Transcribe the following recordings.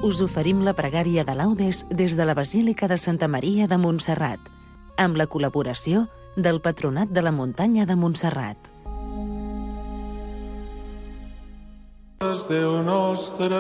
us oferim la pregària de Laudes des de la Basílica de Santa Maria de Montserrat, amb la col·laboració del Patronat de la Muntanya de Montserrat. Déu nostre,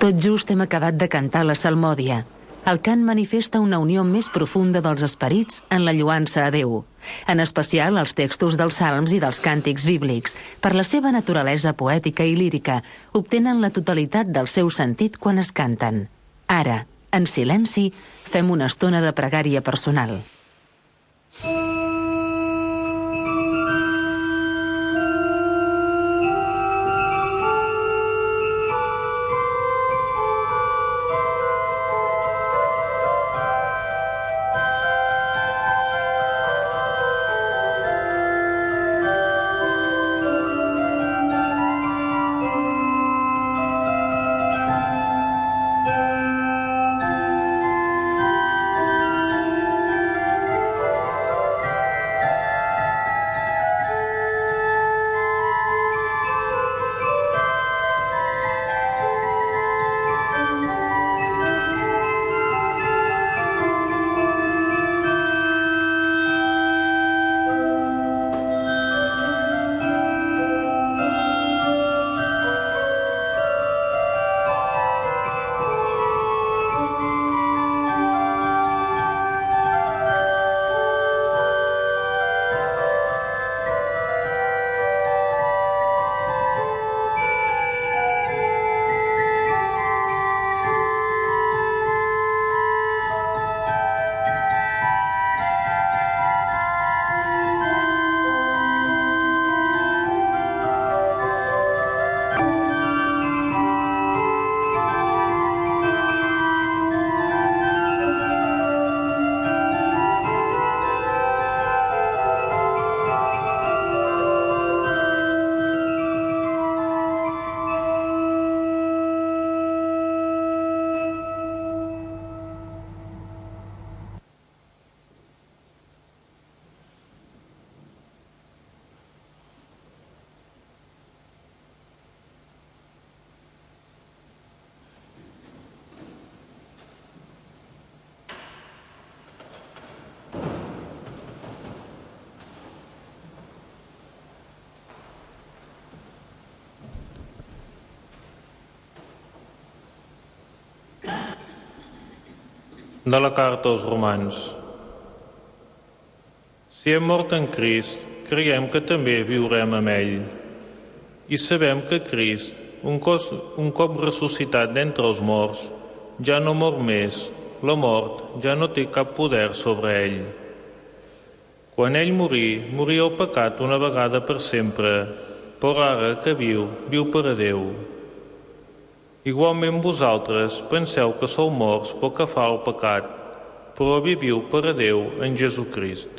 Tot just hem acabat de cantar la salmòdia. El cant manifesta una unió més profunda dels esperits en la lloança a Déu, en especial els textos dels salms i dels càntics bíblics. Per la seva naturalesa poètica i lírica, obtenen la totalitat del seu sentit quan es canten. Ara, en silenci, fem una estona de pregària personal. De la carta als Romans. Si hem mort en Crist, creiem que també viurem amb ell. I sabem que Crist, un cop ressuscitat d'entre els morts, ja no mor més, la mort ja no té cap poder sobre ell. Quan ell morí el pecat una vegada per sempre, però ara que viu per a Déu. Igualment vosaltres penseu que sou morts pel que fa al pecat, però viviu per a Déu en Jesucrist.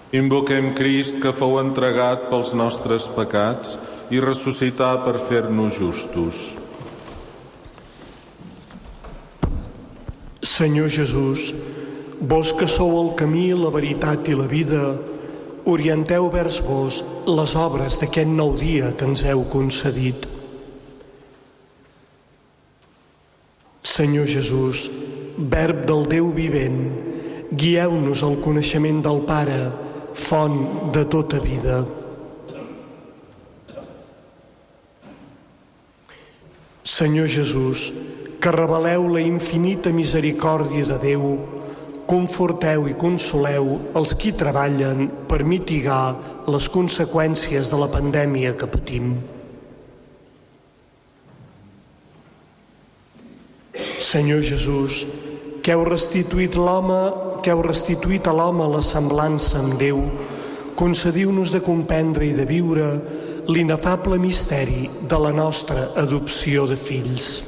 Invoquem Crist, que fou entregat pels nostres pecats i ressuscità per fer-nos justos. Senyor Jesús, vos que sou el camí, la veritat i la vida, orienteu vers vos les obres d'aquest nou dia que ens heu concedit. Senyor Jesús, Verb del Déu vivent, guieu-nos al coneixement del Pare, font de tota vida. Senyor Jesús, que reveleu la infinita misericòrdia de Déu, conforteu i consoleu els qui treballen per mitigar les conseqüències de la pandèmia que patim. Senyor Jesús, que heu restituït a l'home la semblança amb Déu, concediu-nos de comprendre i de viure l'inefable misteri de la nostra adopció de fills.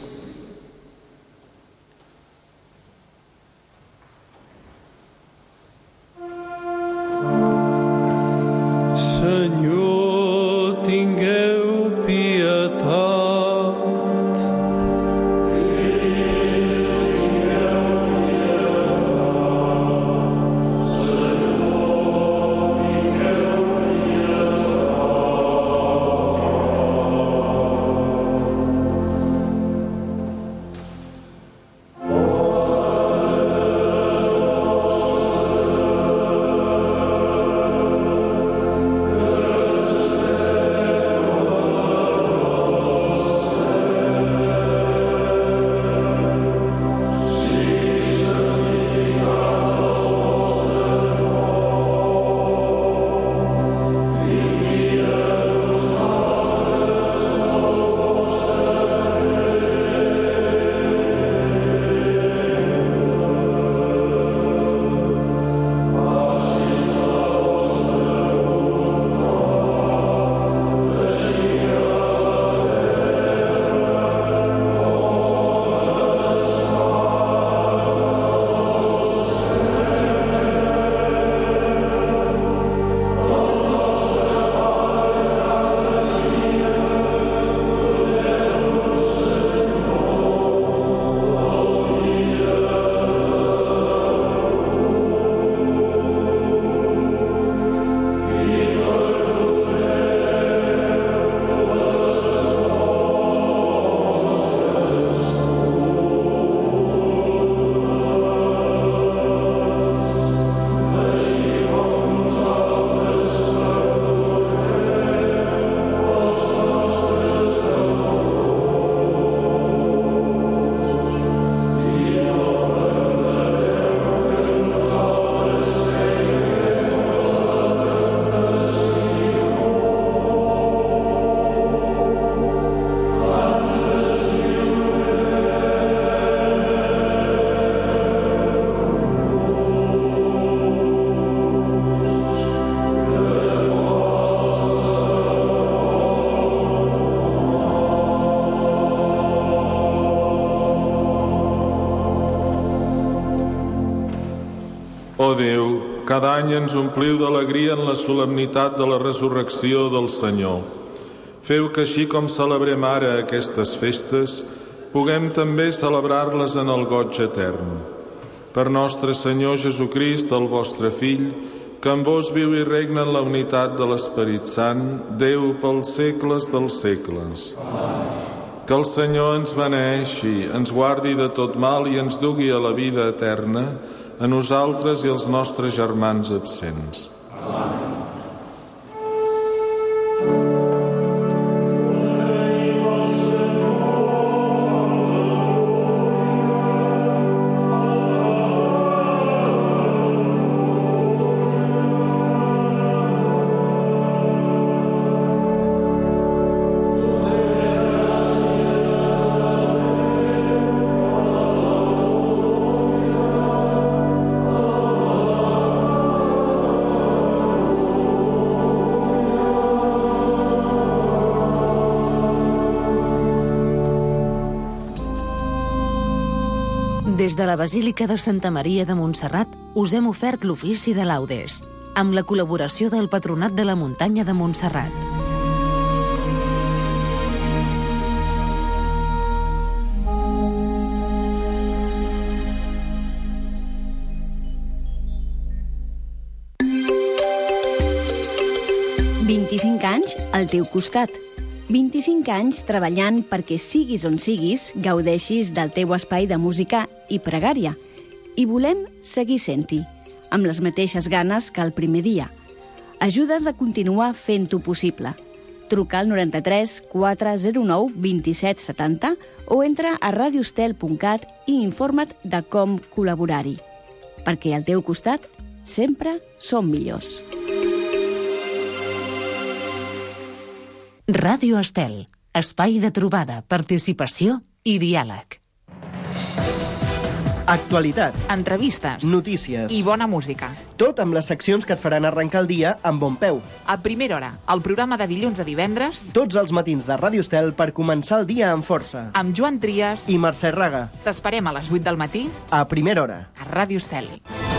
Senyor, tingueu pietat. Ó Déu, cada any ens ompliu d'alegria en la solemnitat de la resurrecció del Senyor. Feu que així com celebrem ara aquestes festes, puguem també celebrar-les en el goig etern. Per nostre Senyor Jesucrist, el vostre Fill, que en vos viu i regna en la unitat de l'Esperit Sant, Déu pels segles dels segles. Que el Senyor ens beneeixi, ens guardi de tot mal i ens dugui a la vida eterna, a nosaltres i als nostres germans absents. Des de la Basílica de Santa Maria de Montserrat us hem ofert l'ofici de laudes. amb la col·laboració del Patronat de la Muntanya de Montserrat. anys al teu costat. 25 anys treballant perquè siguis on siguis, gaudeixis del teu espai de música i pregària. I volem seguir sent-hi, amb les mateixes ganes que el primer dia. Ajudes a continuar fent-ho possible. Truca al 93 409 27 70 o entra a radiostel.cat i informa't de com col·laborar-hi. Perquè al teu costat sempre som millors. Ràdio Estel, espai de trobada, participació i diàleg. Actualitat, entrevistes, notícies i bona música. Tot amb les seccions que et faran arrencar el dia amb bon peu. A primera hora, el programa de dilluns a divendres. Tots els matins de Ràdio Estel per començar el dia amb força. Amb Joan Trias i Mercè Raga. T'esperem a les 8 del matí. A primera hora. A Ràdio Estel.